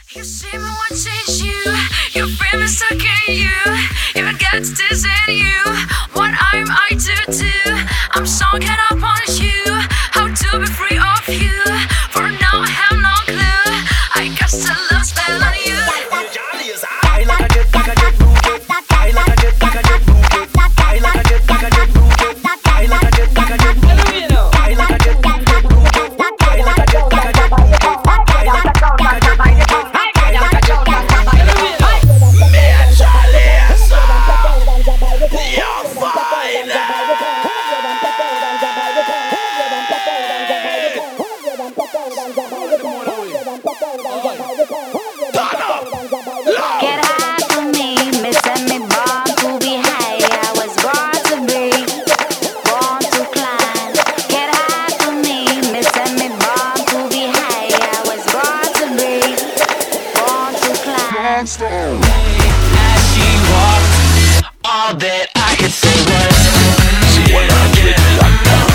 You see me watching you, your frame is stuck in you. Even gets this in you. What I do, I'm so caught up on you. How to be free of you. For now I have no clue. I got a love spell on you. I like a jet, like a jet, move it. I like a jet, like a jet, move it. I like a jet, like a jet, move it. I like a jet, like a jet, move it. I like a jet, like a jet, move it. I like a jet, like a jet, move it. I like a jet, like a jet, move it. I like a jet, like a jet, move it. You're fine. Get high from me, missing me, born to be high. I was born to be, born to climb. Get high from me, missing me, born to be high. I was born to be, born to climb. As she walked, all that I could say was, she ain't gonna get it.